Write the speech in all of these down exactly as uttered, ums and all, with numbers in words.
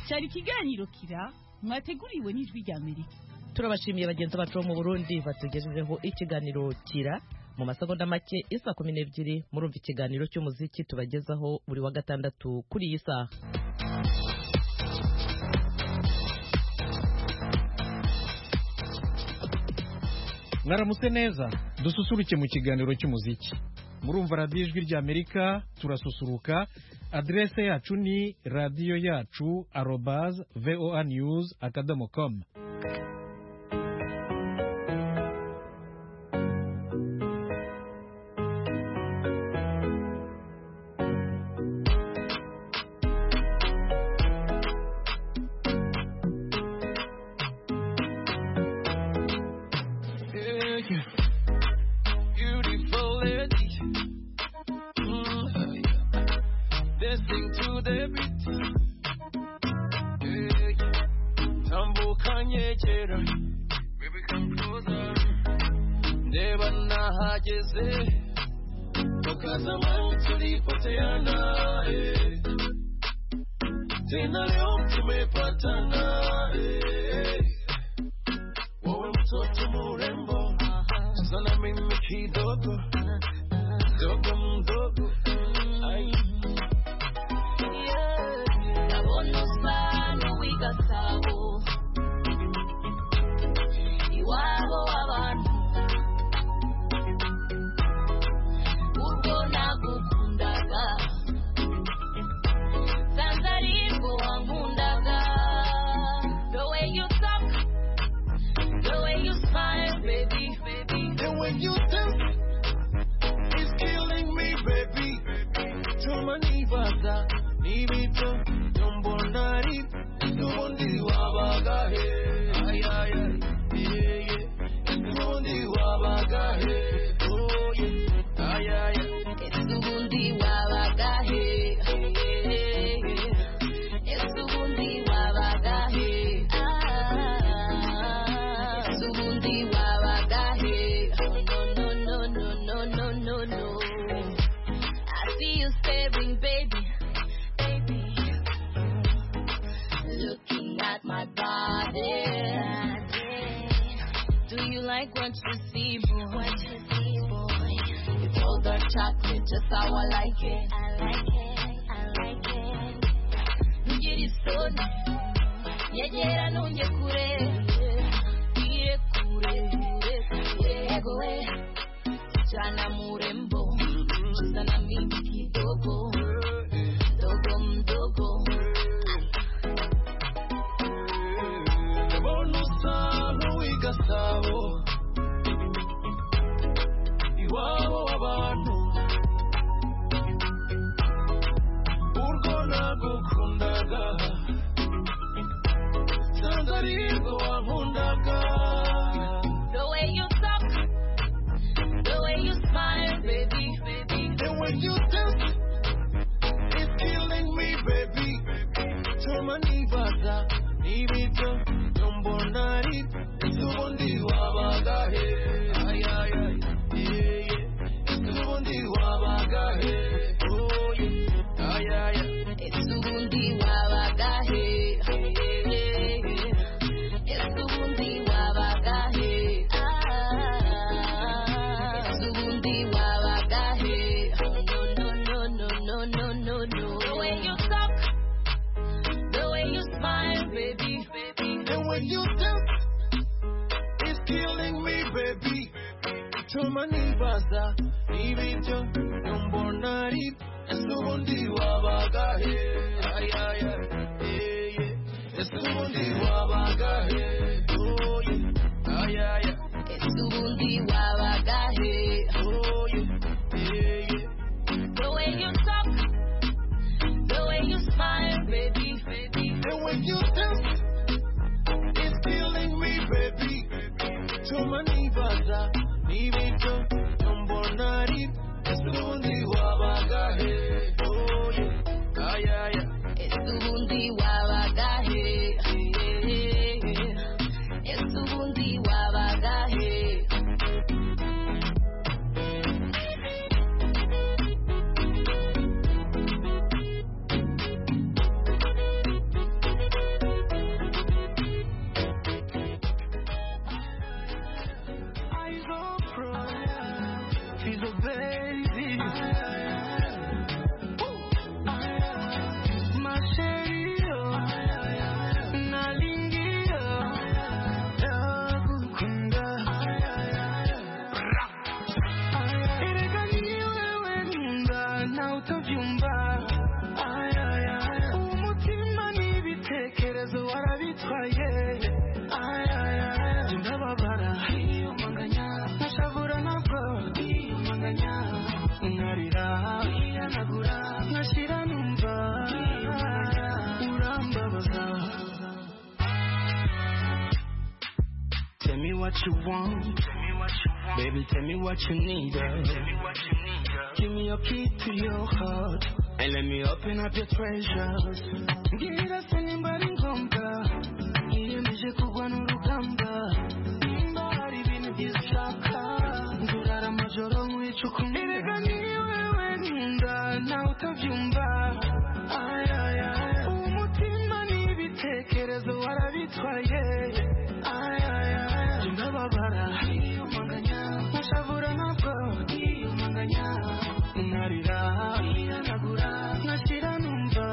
cyari ikiganiro kira mwateguriwe n'ijwi rya Amerika. Turabashimiye bagenzi bacu mu Burundi batugejejeho ikiganiro kira mu masegonda make isa kumi n'ebyiri murumva ikiganiro cy'umuziki tubagezaho buri wa gatandatu kuri iyi saha. Mwaramutse neza dususuruke mu kiganiro cy'umuziki. Murumva radiyo ijwi rya Amerika, turasusuruka. Adresse yacu ni radio yacu arobase voa news akadomo com. Yeah, yeah. warabitwaye ay ay ay ndababara iyumanganya nashavura nabwo iyumanganya nkarira iyanagura nashira numva urambabaza. Tell me what you want, baby, tell me what you need, girl. Give me your key to your heart and let me open up your treasures. Give us anybody ngomba niyemeje kugwa n'urugamba nimba hari ibintu byiza ushaka ndurara amajoro nkwicukumye erega ni wewe nkunda nawe utabyumva ay ay ay umutima n'ibitekerezo warabitwaye ay ay ay ndababara iyumanganya nashavura nabwo iyumanganya nkarira iyanagura nashira numva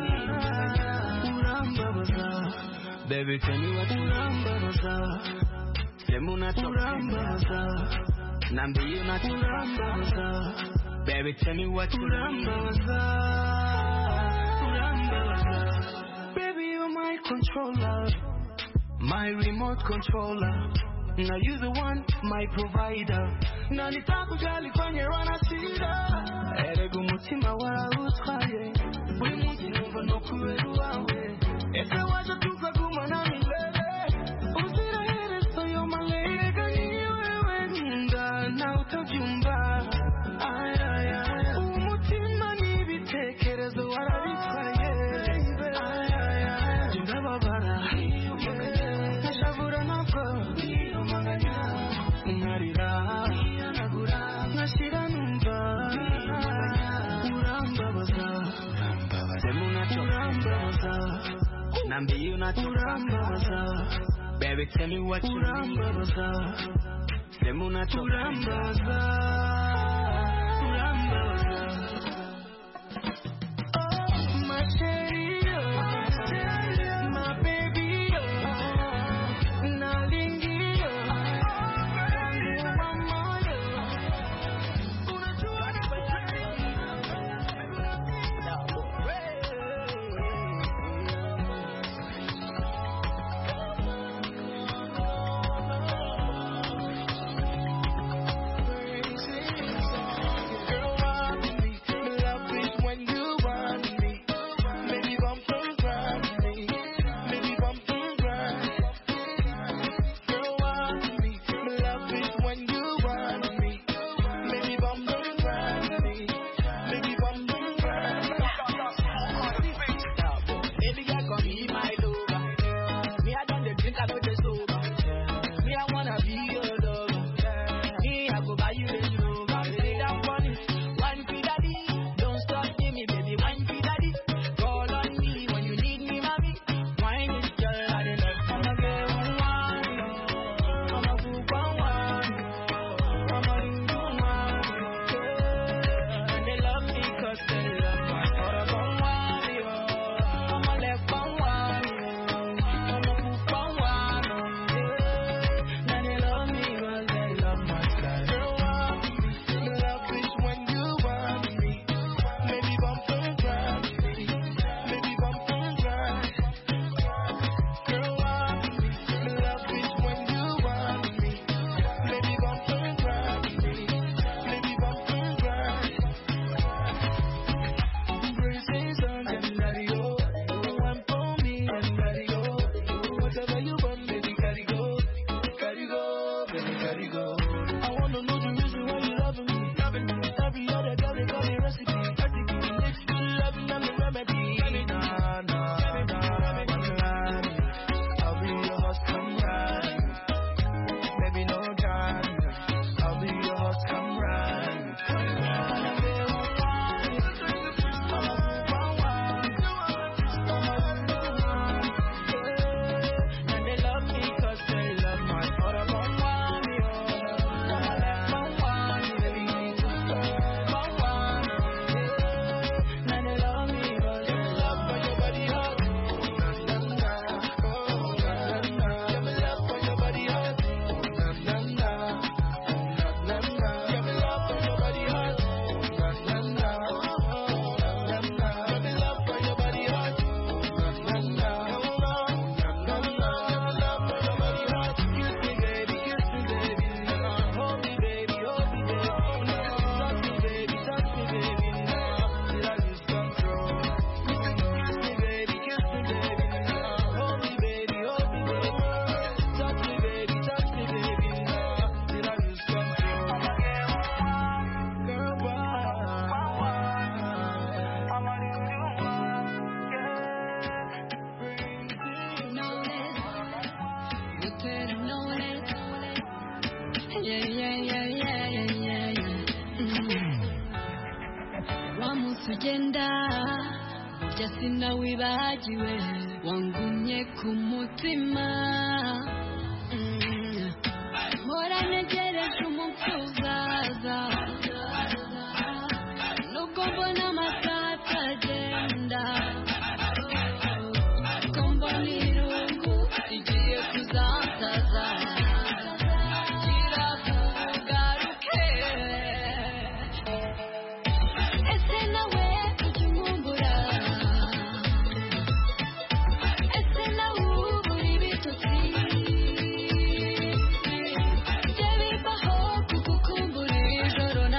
urambabaza. Baby tell me what urambabaza semuna urambabaza nambiye unati urambabaza. Baby tell me what urambabaza urambabaza. Baby you're my controller, my remote controller. Now you the one, my provider. Na nitakujali kwenye wanashinda erega umutima warawutwaye buri munsi numva no kubera uwawe ese waje tukagumana milele uzira herezo yo male erega ni wewe nkunda nawe utabyumva ay ay ay umutima n'ibitekerezo warabitwaye ay ay ay ndababara nashavura nabwo nkarira iyanagura nashira numva urambabaza semuna urambabaza nambiye unati urambabaza. Baby tell me what urambabaza semuna urambabaza urambabaza. Oh my cherry, my baby, nalingi yeah, yeah, yeah, yeah, yeah, yeah. Mm. Wamusi ugenda burya sinawibagiwe wangumye ku mutima mpora ntegereje umunsi uzaza nubwo mbona amasaha atagenda ko mbona irungu rigiye kuzansaza kirakugaruke ese nawe ujya umumbura ese nawe ubura ibitotsi bye bibaho kugukumbura ijoro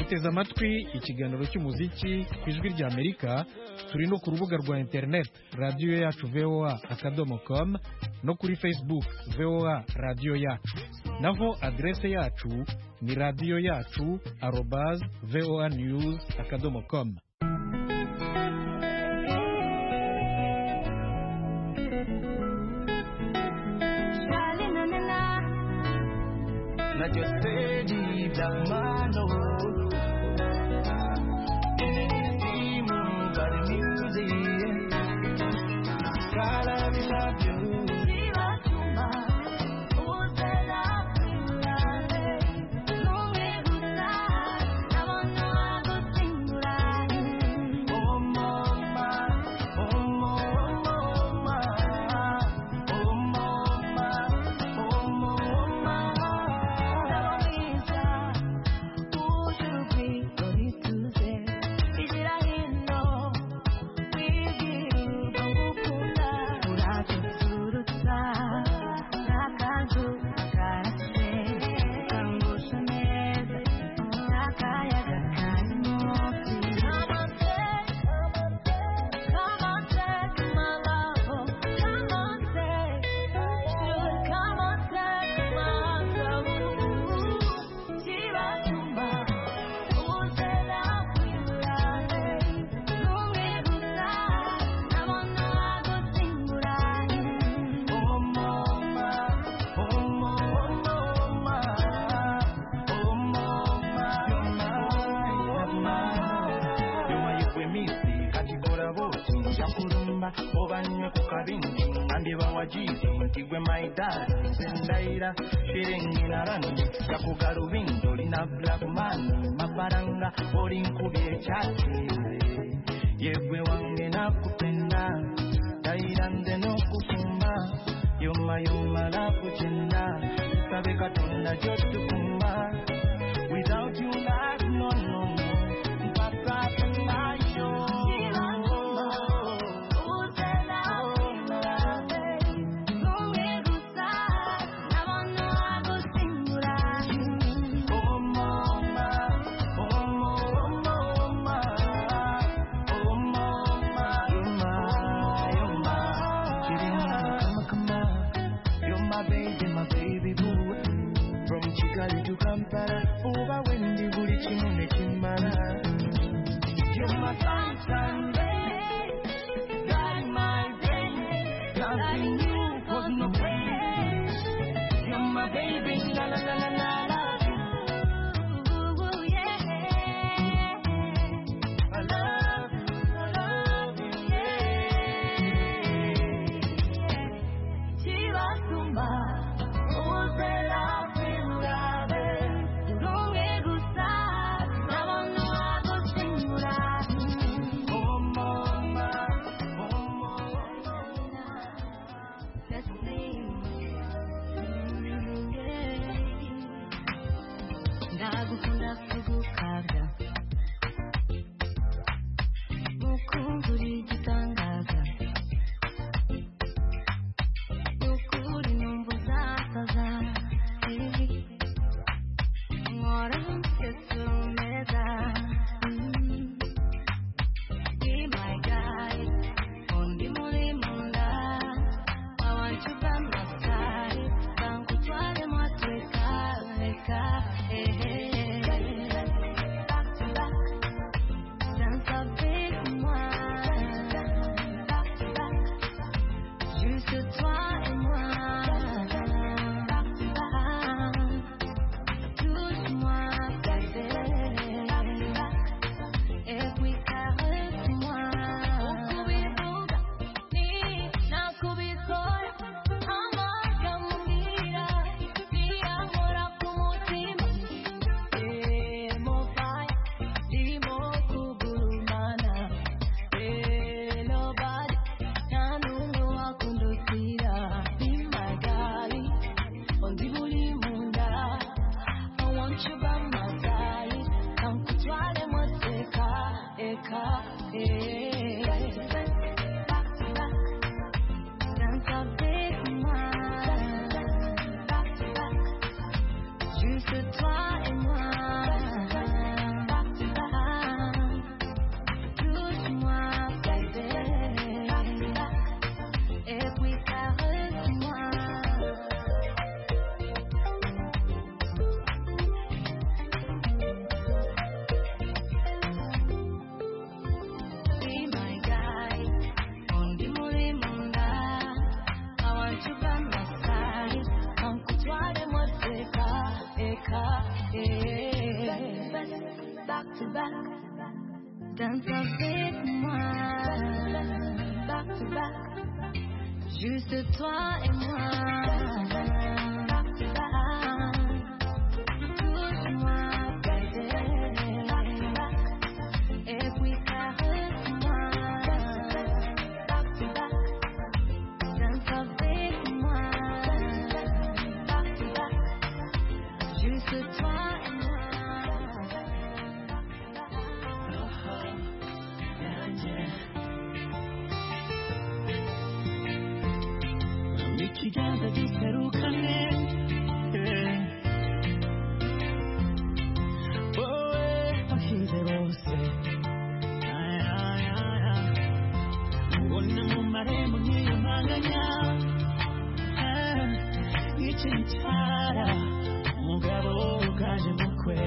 muteze amatwi ikiganiro cy'umuziki ku ijwi rya Amerika. Turi no ku rubuga rwa internet radiyo yacu voa akadomo com no kuri Facebook voa radiyo yacu, naho adrese yacu ni radiyo yacu arobase voa news akadomo com. Not just steady black man, no. Anything but the music. God, I love you. Obanywe ku kabindi andiba wajizi ntigwe maidari sendaira shiringi na rangi yakugalubindo lina black man mafaranga olinkubye chati yegwe wange nakupenda daira nze n'okufumba yoma yoma nakutenda sabe katonda gyotukumba without you life no no no mpaka tunayo. danse avec moi. Back to back, juste toi et moi. Back to back, touche-moi, bébé. Back to back, et puis caresse-moi. Back to back, danse avec moi. Back to back, juste toi et moi. 이kiganza giserukane wowe wahize bose ubona mu marembo nkiyumanganya nk'ikiri cyara umugabo uganje mukwe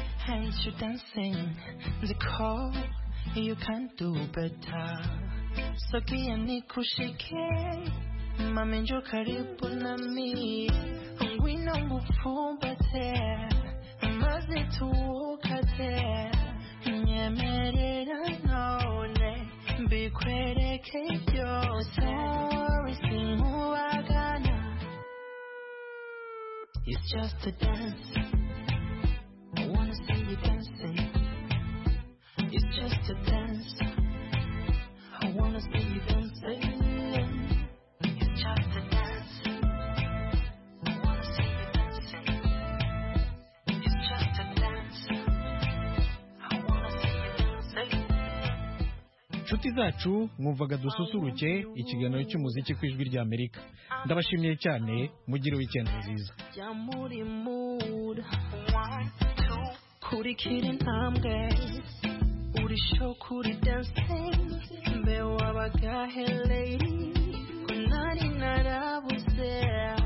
Dancing the call, you can do better. Sogea nikushike, mami njoo karibu nami, ngwino ngufumbate, maze tuwukate, nyemerera none mbikwereke byose, sinkubagana. It's just a dance, I wanna see you dancing. It's just a dance, I wanna see you dancing. It's just a dance, I wanna see you dancing. It's just a dance, I wanna see you dancing. Nshuti zacu mwumvaga dususuruke ikiganiro cy'umuziki ku ijwi rya Amerika. Ndabashimiye cyane, mugire weekend nziza. Muri mood one two kurikira intambwe uri show kuri dancing mbe wabagahe lady kunari narabuze